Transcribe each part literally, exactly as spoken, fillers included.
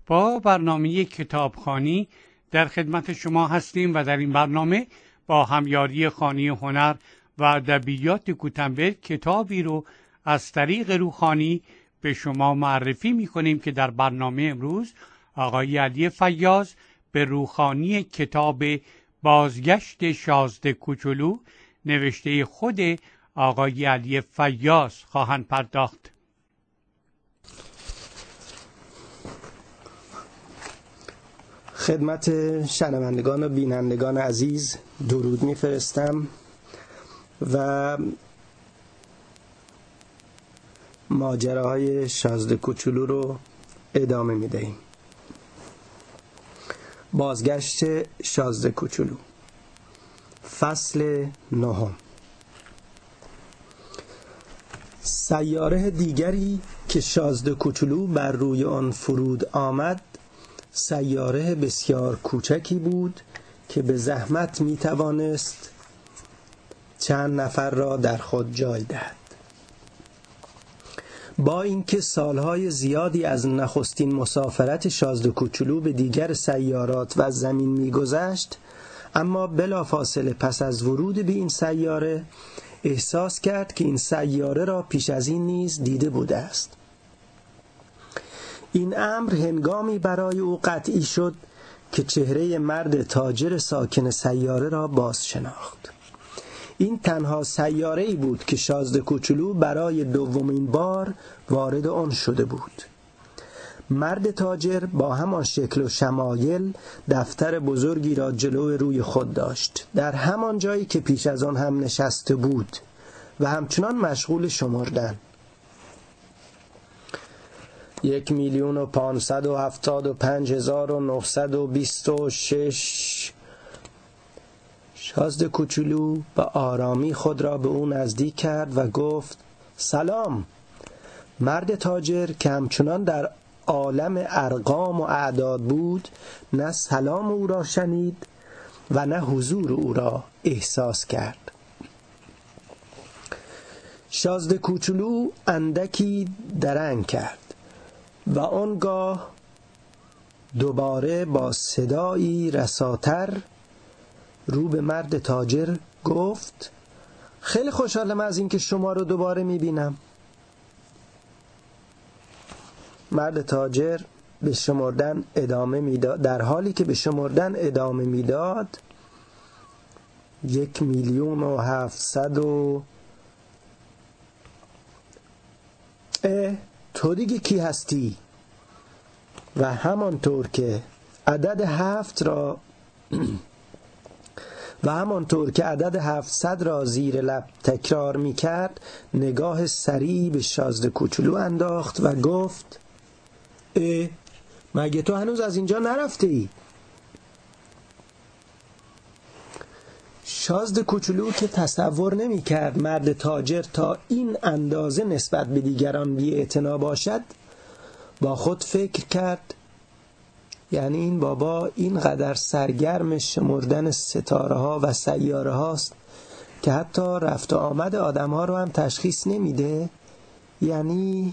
با برنامه کتابخوانی در خدمت شما هستیم و در این برنامه با همیاری خانه هنر و ادبیات گوتنبرگ کتابی رو از طریق روخانی به شما معرفی می‌کنیم که در برنامه امروز آقای علی فیاض به روخانی کتاب بازگشت شازده کوچولو نوشته خود آقای علی فیاض خواهند پرداخت. خدمت شنوندگان و بینندگان عزیز درود میفرستم و ماجراهای شازده کوچولو رو ادامه میدهیم. بازگشت شازده کوچولو، فصل نهم. سیاره دیگری که شازده کوچولو بر روی آن فرود آمد سیاره بسیار کوچکی بود که به زحمت می توانست چند نفر را در خود جای دهد. با اینکه سالهای زیادی از نخستین مسافرت شازده کوچولو به دیگر سیارات و زمین می گذشت، اما بلافاصله پس از ورود به این سیاره احساس کرد که این سیاره را پیش از این نیز دیده بوده است. این امر هنگامی برای او قطعی شد که چهره مرد تاجر ساکن سیاره را باز شناخت. این تنها سیاره‌ای بود که شازده کوچولو برای دومین بار وارد آن شده بود. مرد تاجر با همان شکل و شمایل دفتر بزرگی را جلو روی خود داشت، در همان جایی که پیش از آن هم نشسته بود و همچنان مشغول شمردن. یک میلیون و پانصد و هفتاد و پنج هزار و نهصد و بیست و شش. شازده کوچولو با آرامی خود را به او نزدیک کرد و گفت سلام. مرد تاجر که همچنان در عالم ارقام و اعداد بود، نه سلام او را شنید و نه حضور او را احساس کرد. شازده کوچولو اندکی درنگ کرد و آنگاه دوباره با صدایی رساتر رو به مرد تاجر گفت خیلی خوشحالم از اینکه شما رو دوباره میبینم. مرد تاجر به شمردن ادامه میداد. در حالی که به شمردن ادامه میداد یک میلیون و هفتصد و اه تو دیگه کی هستی؟ و همانطور که عدد هفت را و همانطور که عدد هفتصد را زیر لب تکرار می کرد نگاه سریعی به شازده کوچولو انداخت و گفت اه مگه تو هنوز از اینجا نرفته ای؟ شازده کوچولو که تصور نمی کرد مرد تاجر تا این اندازه نسبت به دیگران بی‌اعتنا باشد، با خود فکر کرد یعنی این بابا اینقدر سرگرم شمردن ستاره ها و سیاره هاست که حتی رفت و آمد آدم ها رو هم تشخیص نمیده. یعنی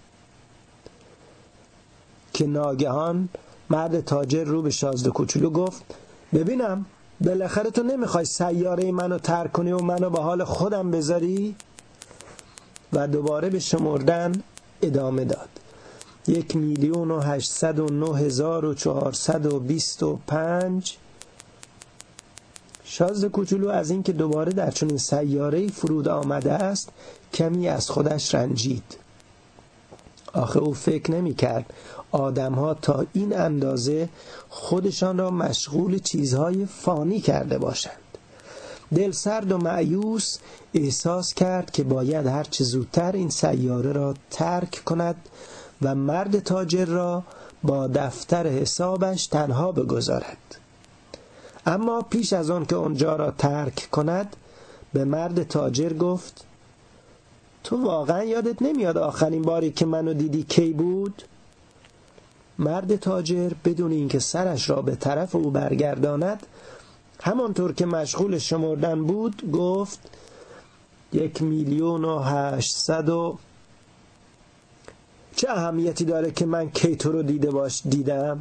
که ناگهان مرد تاجر رو به شازده کوچولو گفت ببینم بالاخره تو نمیخوای سیاره منو ترک کنی و منو به حال خودم بذاری؟ و دوباره به شمردن ادامه داد. یک میلیون و هشتصد و نه هزار و چهارصد و بیست و پنج. شازده کوچولو از اینکه دوباره در چنین سیاره‌ای فرود آمده است کمی از خودش رنجید. آخه او فکر نمی کرد آدم ها تا این اندازه خودشان را مشغول چیزهای فانی کرده باشند. دل سرد و مایوس احساس کرد که باید هرچه زودتر این سیاره را ترک کند و مرد تاجر را با دفتر حسابش تنها بگذارد. اما پیش از آن که آنجا را ترک کند به مرد تاجر گفت تو واقعا یادت نمیاد آخرین باری که منو دیدی کی بود؟ مرد تاجر بدون اینکه سرش را به طرف او برگرداند همانطور که مشغول شمردن بود گفت یک میلیون و هشتصد و چه اهمیتی داره که من کی تو رو دیده باش دیدم؟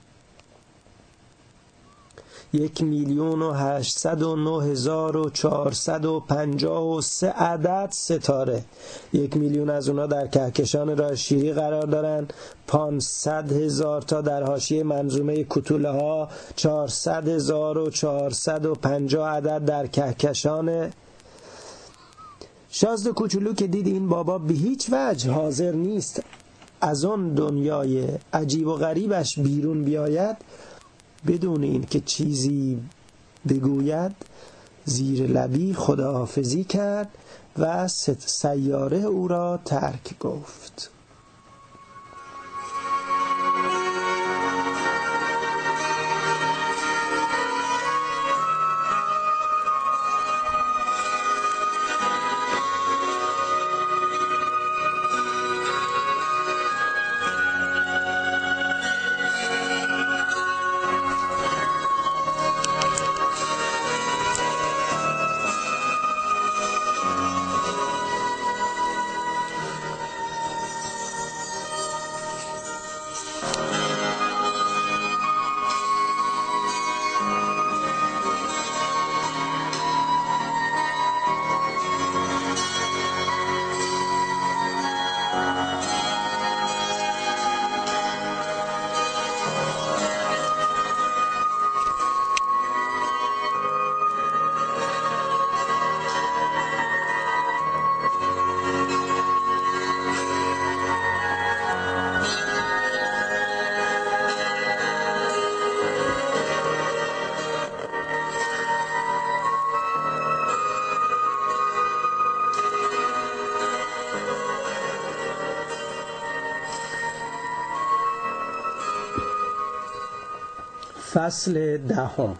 یک میلیون و هشتصد و نه هزار و چهارصد و پنجاه و سه عدد ستاره. یک میلیون از اونا در کهکشان راه شیری قرار دارن، پانصد هزار تا در حاشیه منظومه کوتوله ها، چهارصد هزار و چهارصد و پنجاه عدد در کهکشان. شازده کوچولو که دید این بابا به هیچ وجه حاضر نیست از اون دنیای عجیب و غریبش بیرون بیاید، بدون این که چیزی بگوید زیر لبی خداحافظی کرد و سیاره او را ترک گفت. فصل دهم.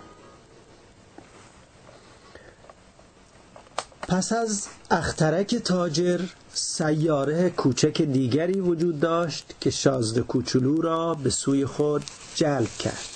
پس از اخترک تاجر سیاره کوچک دیگری وجود داشت که شازده کوچولو را به سوی خود جلب کرد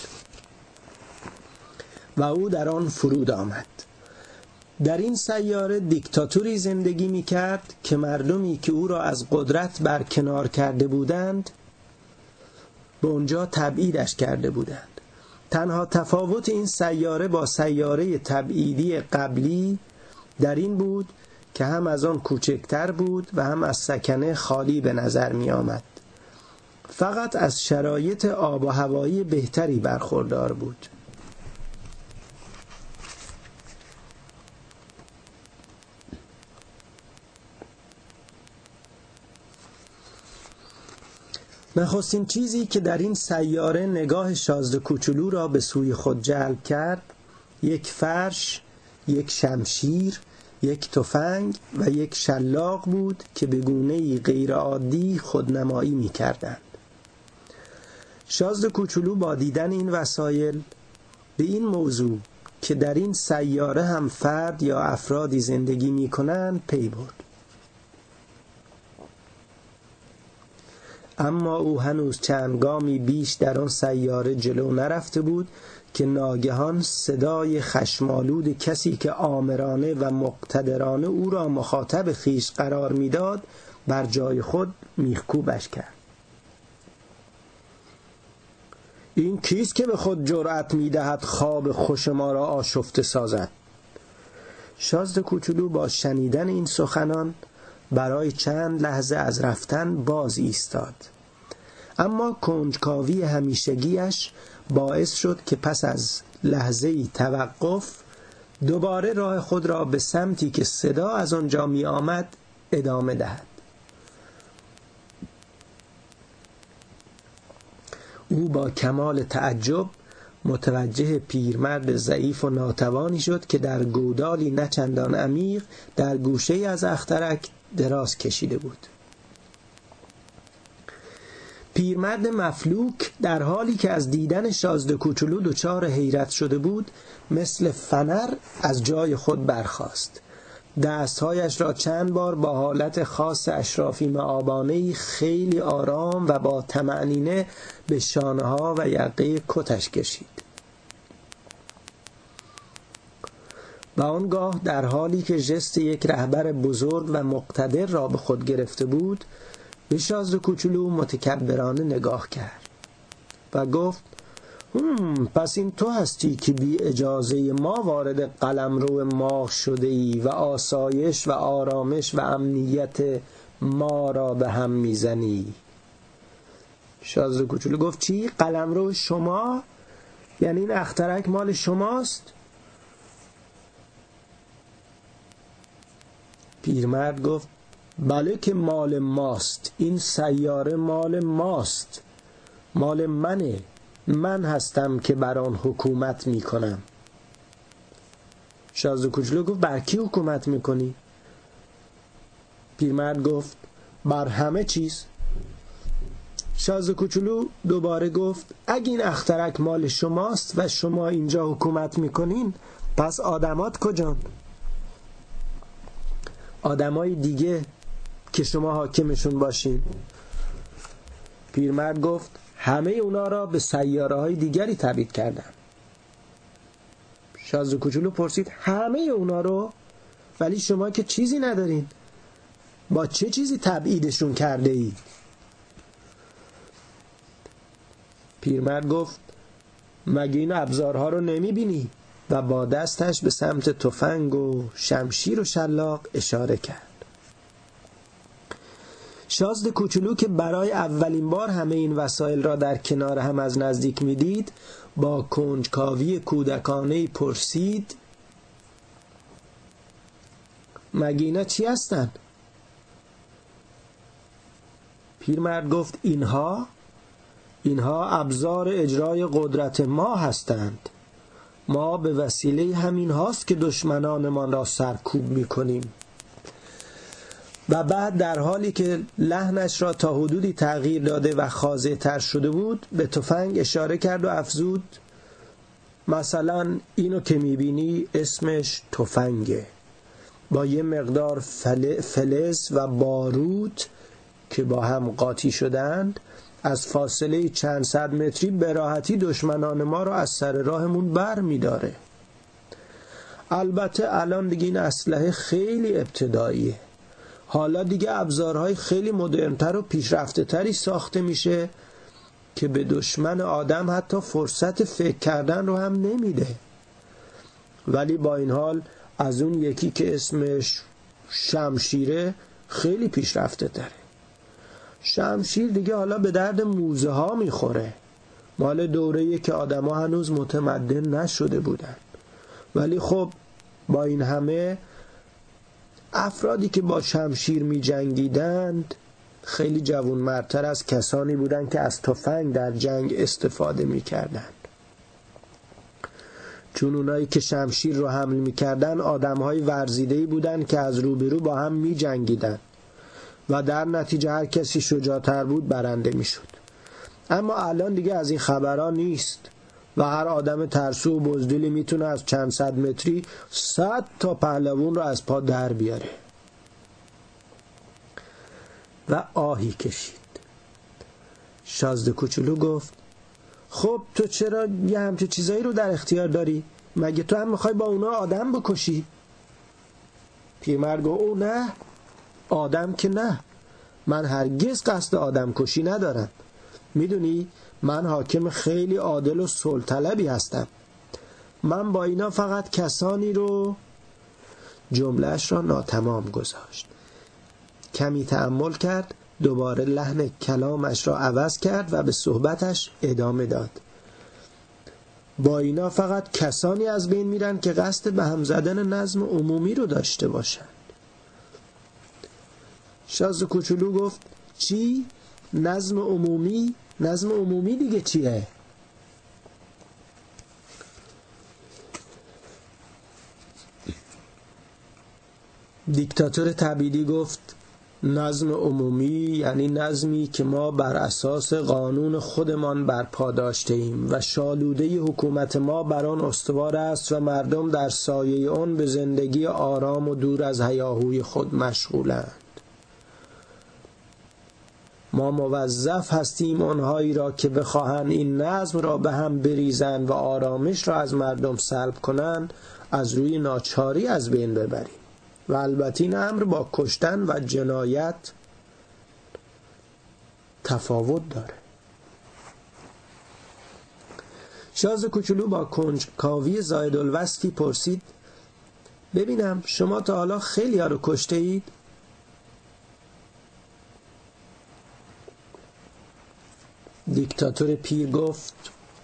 و او در آن فرود آمد. در این سیاره دیکتاتوری زندگی می کرد که مردمی که او را از قدرت برکنار کرده بودند به اونجا تبعیدش کرده بودند. تنها تفاوت این سیاره با سیاره تبعیدی قبلی در این بود که هم از آن کوچکتر بود و هم از سکنه خالی به نظر می آمد. فقط از شرایط آب و هوایی بهتری برخوردار بود. نخستین چیزی که در این سیاره نگاه شازده کوچولو را به سوی خود جلب کرد یک فرش، یک شمشیر، یک تفنگ و یک شلاق بود که به گونه‌ای غیر عادی خودنمایی می کردند. شازده کوچولو با دیدن این وسایل به این موضوع که در این سیاره هم فرد یا افرادی زندگی می کنند پی برد. اما او هنوز چند گامی بیش در آن سیاره جلو نرفته بود که ناگهان صدای خشمالود کسی که آمرانه و مقتدرانه او را مخاطب خیش قرار میداد بر جای خود میخکوبش کرد. این کیست که به خود جرأت میدهد خواب خوش ما را آشفته سازد؟ شازده کوچولو با شنیدن این سخنان برای چند لحظه از رفتن باز ایستاد، اما کنجکاوی همیشگیش باعث شد که پس از لحظه‌ای توقف دوباره راه خود را به سمتی که صدا از آنجا می آمد ادامه دهد. او با کمال تعجب متوجه پیرمرد ضعیف و ناتوانی شد که در گودالی نچندان عمیق در گوشه از اخترک دراز کشیده بود. پیرمرد مفلوک در حالی که از دیدن شازده کوچولو دچار حیرت شده بود مثل فنر از جای خود برخاست. دستهایش را چند بار با حالت خاص اشرافی مآبانه‌ای خیلی آرام و با طمأنینه به شانه‌ها و یقه کتش کشید و آنگاه در حالی که ژست یک رهبر بزرگ و مقتدر را به خود گرفته بود به شازده کوچولو متکبرانه نگاه کرد و گفت هم پس این تو هستی که بی اجازه ما وارد قلمرو ما شده ای و آسایش و آرامش و امنیت ما را به هم میزنی. شازده کوچولو گفت چی؟ قلمرو شما؟ یعنی این اخترک مال شماست؟ پیرمرد گفت بله که مال ماست، این سیاره مال ماست، مال منه، من هستم که بر آن حکومت میکنم. شازده کوچولو گفت بر کی حکومت میکنی؟ پیرمرد گفت بر همه چیز. شازده کوچولو دوباره گفت اگه این اخترک مال شماست و شما اینجا حکومت میکنین، پس آدمات کجان؟ آدمای دیگه که شما حاکمشون باشین؟ پیرمرد گفت همه اونا را به سیاره های دیگری تبعید کردم. شازده کوچولو پرسید همه اونا رو؟ ولی شما که چیزی ندارین، با چه چیزی تبعیدشون کرده ای؟ پیرمرد گفت مگه این ابزارها رو نمی بینی؟ و با دستش به سمت تفنگ و شمشیر و شلاق اشاره کرد. شازده کوچولو که برای اولین بار همه این وسایل را در کنار هم از نزدیک می دید، با کنجکاوی کودکانه پرسید مگه اینا چی هستن؟ پیرمرد گفت اینها اینها ابزار اجرای قدرت ما هستند. ما به وسیله همین هاست که دشمنانمان را سرکوب می کنیم. و بعد در حالی که لحنش را تا حدودی تغییر داده و خاضع تر شده بود، به تفنگ اشاره کرد و افزود مثلا اینو که می بینی اسمش تفنگه، با یه مقدار فل... فلز و باروت که با هم قاطی شدند، از فاصله چند صد متری به راحتی دشمنان ما را از سر راهمون بر می داره. البته الان دیگه این اسلحه خیلی ابتداییه، حالا دیگه ابزارهای خیلی مدرن‌تر و پیشرفته تری ساخته میشه که به دشمن آدم حتی فرصت فکر کردن رو هم نمیده. ولی با این حال از اون یکی که اسمش شمشیره خیلی پیشرفته تره. شمشیر دیگه حالا به درد موزه ها میخوره، مال دوره‌ای که آدم ها هنوز متمدن نشده بودن. ولی خب با این همه افرادی که با شمشیر می جنگیدند خیلی جوانمردتر از کسانی بودند که از تفنگ در جنگ استفاده می کردند. چون اونایی که شمشیر رو حمل می کردن آدم های ورزیده‌ای بودند که از روبرو با هم می جنگیدن و در نتیجه هر کسی شجاعتر بود برنده می شد. اما الان دیگه از این خبرها نیست و هر آدم ترسو و بزدلی میتونه از چند صد متری صد تا پهلوان رو از پا در بیاره. و آهی کشید. شازده کوچولو گفت خب تو چرا یه همچه چیزایی رو در اختیار داری؟ مگه تو هم میخوای با اونا آدم بکشی؟ پیرمرد گفت او نه، آدم که نه، من هرگز قصد آدم کشی ندارم. میدونی من حاکم خیلی عادل و صلح طلبی هستم. من با اینا فقط کسانی رو جملهش را ناتمام گذاشت. کمی تأمل کرد، دوباره لحن کلامش را عوض کرد و به صحبتش ادامه داد. با اینا فقط کسانی از بین میرن که قصد به هم زدن نظم عمومی رو داشته باشن. شازده کوچولو گفت چی؟ نظم عمومی؟ نظم عمومی دیگه چیه؟ دیکتاتور تبعیدی گفت نظم عمومی یعنی نظمی که ما بر اساس قانون خودمان برپا داشته ایم و شالوده حکومت ما بر آن استوار است و مردم در سایه آن به زندگی آرام و دور از هیاهوی خود مشغولند. ما موظف هستیم آنهایی را که بخواهند این نظم را به هم بریزند و آرامش را از مردم سلب کنند از روی ناچاری از بین ببریم و البته این امر با کشتن و جنایت تفاوت داره. شاز کوچولو با کنجکاوی زایدالوصفی پرسید ببینم شما تا حالا خیلی ها رو کشته اید؟ دیکتاتور پیر گفت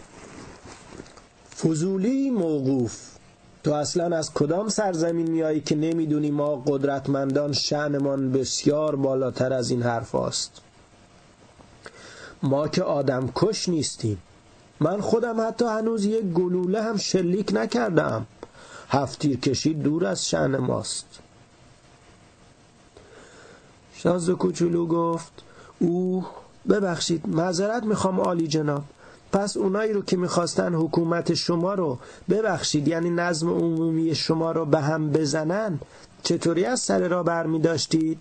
فضولی موقوف، تو اصلا از کدام سرزمین میایی که نمیدونی ما قدرتمندان شأنمان بسیار بالاتر از این حرف هاست؟ ما که آدم کش نیستیم. من خودم حتی هنوز یک گلوله هم شلیک نکردم. هفت تیر کشید دور از شأن ماست. شاز کوچولو گفت اوه ببخشید، معذرت میخوام عالی جناب. پس اونایی رو که میخواستن حکومت شما رو ببخشید یعنی نظم عمومی شما رو به هم بزنن چطوری از سر راه برمی داشتید؟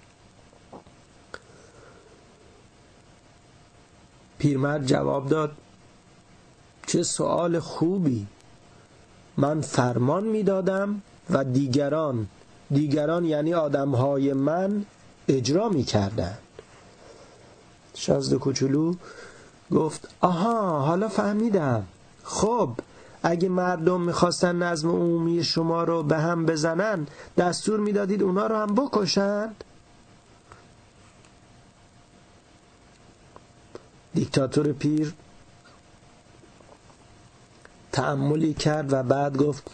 پیرمرد جواب داد چه سؤال خوبی. من فرمان میدادم و دیگران دیگران یعنی آدمهای من اجرا میکردن. شازده کوچولو گفت آها حالا فهمیدم. خب اگه مردم میخواستن نظم عمومی شما رو به هم بزنن دستور میدادید اونا رو هم بکشند؟ دیکتاتور پیر تأملی کرد و بعد گفت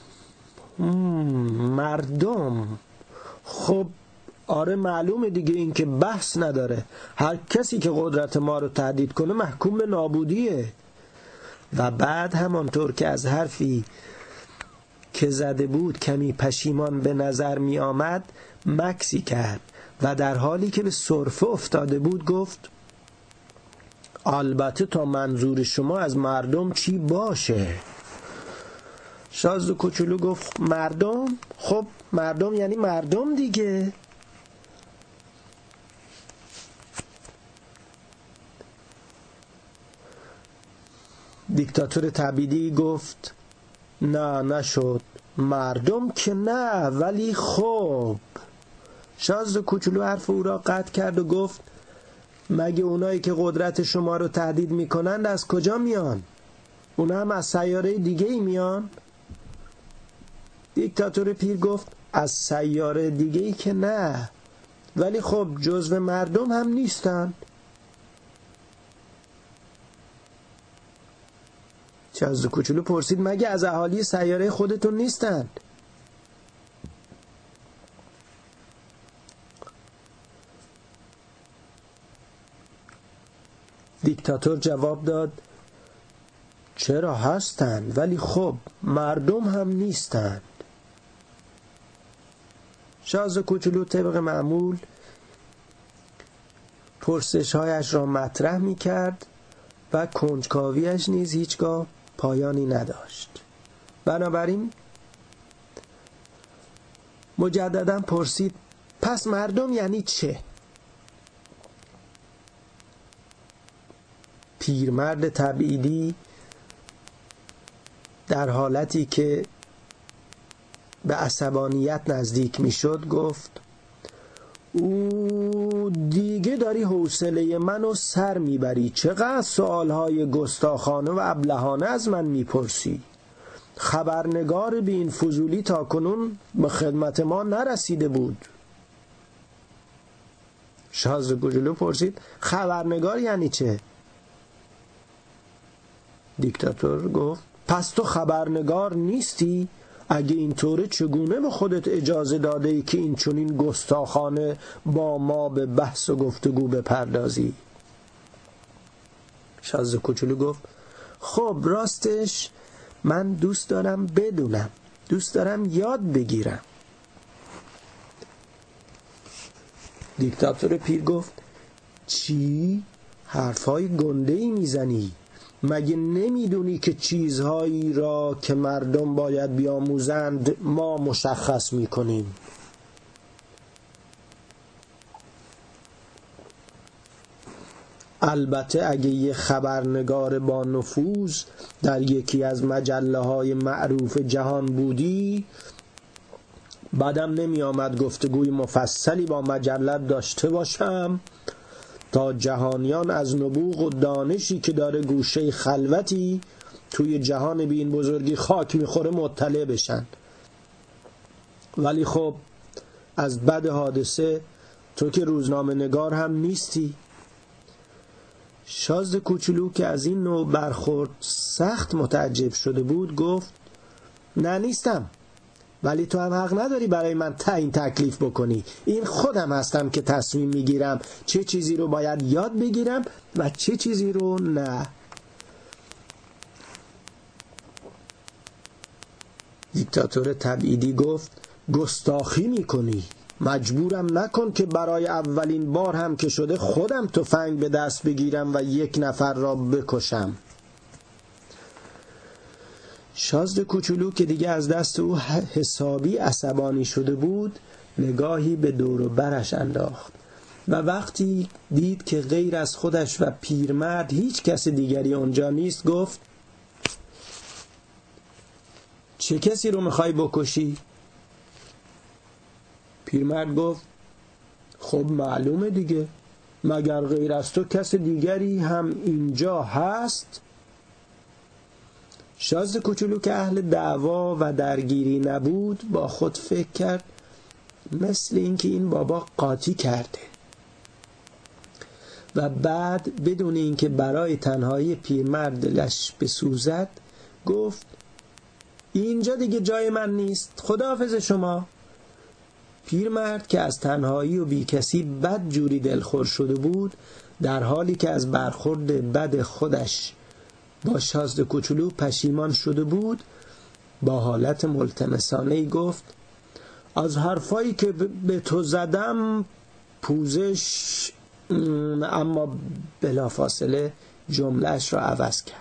مردم. خب آره معلومه دیگه، این که بحث نداره. هر کسی که قدرت ما رو تهدید کنه محکوم به نابودیه. و بعد همانطور که از حرفی که زده بود کمی پشیمان به نظر می آمد مکسی کرد و در حالی که به سرفه افتاده بود گفت البته تا منظور شما از مردم چی باشه؟ شازده کوچولو گفت مردم؟ خب مردم یعنی مردم دیگه. دیکتاتور تبعیدی گفت نه نشد، مردم که نه، ولی خب. شازده کوچولو حرف او را قطع کرد و گفت مگه اونایی که قدرت شما رو تهدید میکنند از کجا میان؟ اونا هم از سیاره دیگه ای میان؟ دیکتاتور پیر گفت از سیاره دیگه ای که نه، ولی خب جزو مردم هم نیستن. شازده کوچولو پرسید مگه از اهالی سیاره خودتون نیستند؟ دیکتاتور جواب داد چرا هستند، ولی خب مردم هم نیستند. شازده کوچولو طبق معمول پرسش‌هایش را مطرح می کرد و کنجکاویش نیز هیچگاه پایانی نداشت. بنابراین مجددا پرسید پس مردم یعنی چه؟ پیرمرد تبعیدی در حالتی که به عصبانیت نزدیک میشد گفت او دیگه داری حوصله منو سر میبری. چقدر سوالهای گستاخانه و ابلهانه از من میپرسی. خبرنگار بی این فضولی تا کنون به خدمت ما نرسیده بود. شازده کوچولو پرسید خبرنگار یعنی چه؟ دیکتاتور گفت پس تو خبرنگار نیستی؟ اگه اینطوره چگونه به خودت اجازه داده ای که این چنین گستاخانه با ما به بحث و گفتگو بپردازی؟ شازده کوچولو گفت خب راستش من دوست دارم بدونم، دوست دارم یاد بگیرم. دیکتاتور پیر گفت چی؟ حرفای گنده ای میزنی؟ مگه نمیدونی که چیزهایی را که مردم باید بیاموزند ما مشخص میکنیم؟ البته اگه یه خبرنگار با نفوذ در یکی از مجله های معروف جهان بودی بعدم نمی آمد گفتگوی مفصلی با مجلت داشته باشم تا جهانیان از نبوغ و دانشی که داره گوشه خلوتی توی جهان بی این بزرگی خاک میخوره مطلع بشن. ولی خب از بد حادثه تو که روزنامه نگار هم نیستی. شازده کوچولو که از این نوع برخورد سخت متعجب شده بود گفت نه نیستم، ولی تو هم حق نداری برای من تعیین تکلیف بکنی. این خودم هستم که تصمیم میگیرم چه چیزی رو باید یاد بگیرم و چه چیزی رو نه. دیکتاتور تبعیدی گفت گستاخی میکنی، مجبورم نکن که برای اولین بار هم که شده خودم تفنگ به دست بگیرم و یک نفر را بکشم. شازده کوچولو که دیگه از دست او حسابی عصبانی شده بود نگاهی به دور و برش انداخت و وقتی دید که غیر از خودش و پیرمرد هیچ کس دیگری اونجا نیست گفت چه کسی رو میخوای بکشی؟ پیرمرد گفت خب معلومه دیگه، مگر غیر از تو کس دیگری هم اینجا هست؟ شازده کوچولو که اهل دعوا و درگیری نبود با خود فکر کرد مثل اینکه این بابا قاطی کرده و بعد بدون اینکه برای تنهایی پیرمرد دلش بسوزد گفت اینجا دیگه جای من نیست، خداحافظ شما. پیرمرد که از تنهایی و بی کسی بد جوری دلخور شده بود در حالی که از برخورد بد خودش با شازده کوچولو پشیمان شده بود با حالت ملتمسانه‌ای گفت از حرفایی که به تو زدم پوزش، اما بلافاصله جملهش را عوض کرد.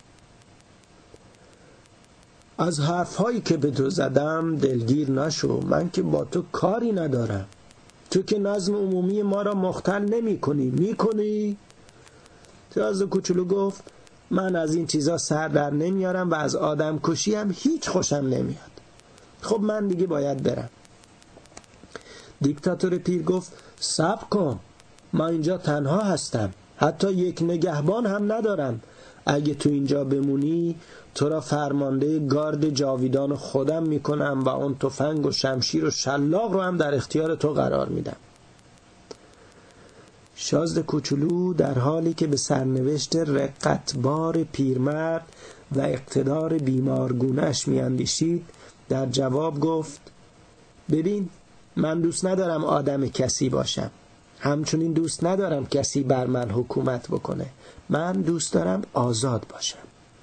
از حرفهایی که به تو زدم دلگیر نشو، من که با تو کاری ندارم، تو که نظم عمومی ما را مختل نمی کنی. می کنی؟ شازده کوچولو گفت من از این چیزا سر در نمیارم و از آدم کشی هم هیچ خوشم نمیاد. خب من دیگه باید برم. دیکتاتور پیر گفت صبر کن، من اینجا تنها هستم، حتی یک نگهبان هم ندارم. اگه تو اینجا بمونی تو را فرمانده گارد جاویدان خودم میکنم و اون تفنگ و شمشیر و شلاق رو هم در اختیار تو قرار میدم. شازده کوچولو در حالی که به سرنوشت رقتبار پیرمرد و اقتدار بیمارگونه‌اش میاندیشید در جواب گفت ببین، من دوست ندارم آدم کسی باشم، همچنین دوست ندارم کسی بر من حکومت بکنه، من دوست دارم آزاد باشم.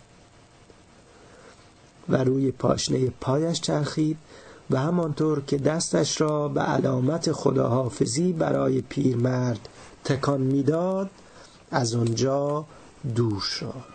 و روی پاشنه پایش چرخید و همانطور که دستش را به علامت خداحافظی برای پیرمرد تکان میداد از آنجا دور شد.